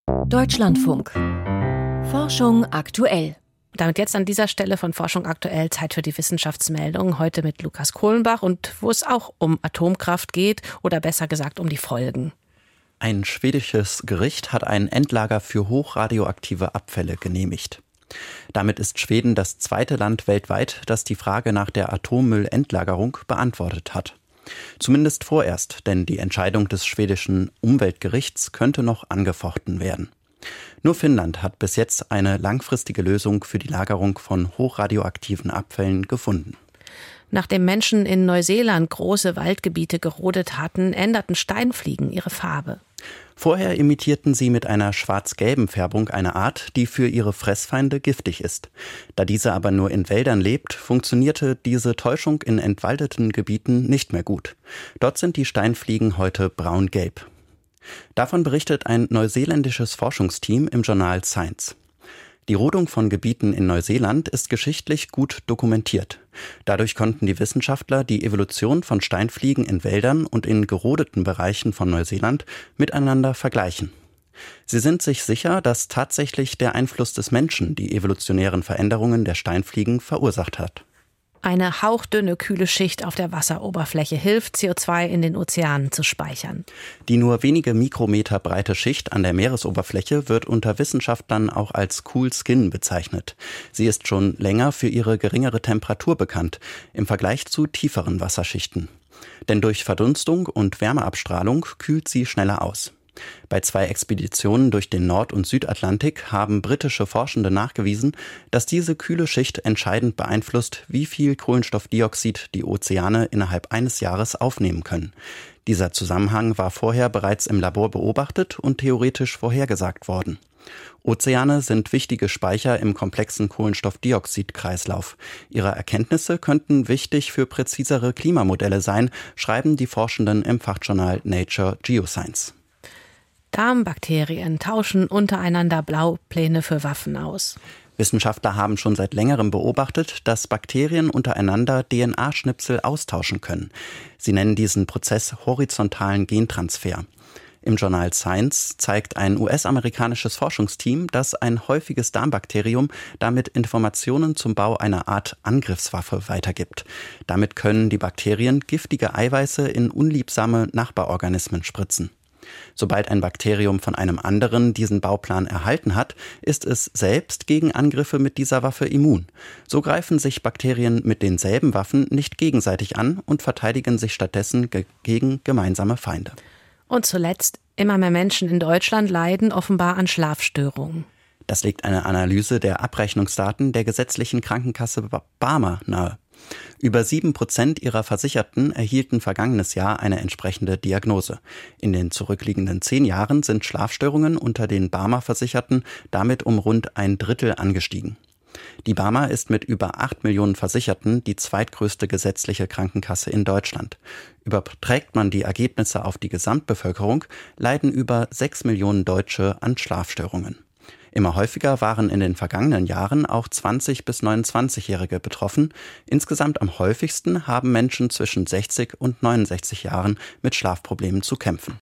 Deutschlandfunk. Forschung aktuell. Damit jetzt an dieser Stelle von Forschung aktuell Zeit für die Wissenschaftsmeldung. Heute mit Lukas Kohlenbach und wo es auch um Atomkraft geht oder besser gesagt um die Folgen. Ein schwedisches Gericht hat ein Endlager für hochradioaktive Abfälle genehmigt. Damit ist Schweden das zweite Land weltweit, das die Frage nach der Atommüllendlagerung beantwortet hat. Zumindest vorerst, denn die Entscheidung des schwedischen Umweltgerichts könnte noch angefochten werden. Nur Finnland hat bis jetzt eine langfristige Lösung für die Lagerung von hochradioaktiven Abfällen gefunden. Nachdem Menschen in Neuseeland große Waldgebiete gerodet hatten, änderten Steinfliegen ihre Farbe. Vorher imitierten sie mit einer schwarz-gelben Färbung eine Art, die für ihre Fressfeinde giftig ist. Da diese aber nur in Wäldern lebt, funktionierte diese Täuschung in entwaldeten Gebieten nicht mehr gut. Dort sind die Steinfliegen heute braun-gelb. Davon berichtet ein neuseeländisches Forschungsteam im Journal Science. Die Rodung von Gebieten in Neuseeland ist geschichtlich gut dokumentiert. Dadurch konnten die Wissenschaftler die Evolution von Steinfliegen in Wäldern und in gerodeten Bereichen von Neuseeland miteinander vergleichen. Sie sind sich sicher, dass tatsächlich der Einfluss des Menschen die evolutionären Veränderungen der Steinfliegen verursacht hat. Eine hauchdünne, kühle Schicht auf der Wasseroberfläche hilft, CO2 in den Ozeanen zu speichern. Die nur wenige Mikrometer breite Schicht an der Meeresoberfläche wird unter Wissenschaftlern auch als Cool Skin bezeichnet. Sie ist schon länger für ihre geringere Temperatur bekannt, im Vergleich zu tieferen Wasserschichten. Denn durch Verdunstung und Wärmeabstrahlung kühlt sie schneller aus. Bei 2 Expeditionen durch den Nord- und Südatlantik haben britische Forschende nachgewiesen, dass diese kühle Schicht entscheidend beeinflusst, wie viel Kohlenstoffdioxid die Ozeane innerhalb eines Jahres aufnehmen können. Dieser Zusammenhang war vorher bereits im Labor beobachtet und theoretisch vorhergesagt worden. Ozeane sind wichtige Speicher im komplexen Kohlenstoffdioxid-Kreislauf. Ihre Erkenntnisse könnten wichtig für präzisere Klimamodelle sein, schreiben die Forschenden im Fachjournal Nature Geoscience. Darmbakterien tauschen untereinander Baupläne für Waffen aus. Wissenschaftler haben schon seit längerem beobachtet, dass Bakterien untereinander DNA-Schnipsel austauschen können. Sie nennen diesen Prozess horizontalen Gentransfer. Im Journal Science zeigt ein US-amerikanisches Forschungsteam, dass ein häufiges Darmbakterium damit Informationen zum Bau einer Art Angriffswaffe weitergibt. Damit können die Bakterien giftige Eiweiße in unliebsame Nachbarorganismen spritzen. Sobald ein Bakterium von einem anderen diesen Bauplan erhalten hat, ist es selbst gegen Angriffe mit dieser Waffe immun. So greifen sich Bakterien mit denselben Waffen nicht gegenseitig an und verteidigen sich stattdessen gegen gemeinsame Feinde. Und zuletzt, immer mehr Menschen in Deutschland leiden offenbar an Schlafstörungen. Das legt eine Analyse der Abrechnungsdaten der gesetzlichen Krankenkasse BARMER nahe. Über 7% ihrer Versicherten erhielten vergangenes Jahr eine entsprechende Diagnose. In den zurückliegenden 10 Jahren sind Schlafstörungen unter den BARMER-Versicherten damit um rund 1/3 angestiegen. Die BARMER ist mit über 8 Millionen Versicherten die zweitgrößte gesetzliche Krankenkasse in Deutschland. Überträgt man die Ergebnisse auf die Gesamtbevölkerung, leiden über 6 Millionen Deutsche an Schlafstörungen. Immer häufiger waren in den vergangenen Jahren auch 20- bis 29-Jährige betroffen. Insgesamt am häufigsten haben Menschen zwischen 60 und 69 Jahren mit Schlafproblemen zu kämpfen.